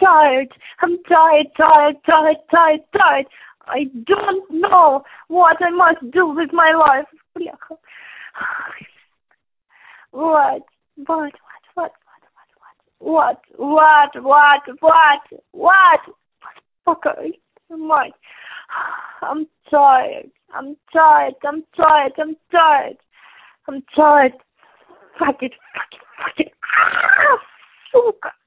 tired. I'm tired. I don't know what I must do with my life. Бляха. What? Fucker, мать. I'm tired. Fuck it. Сука.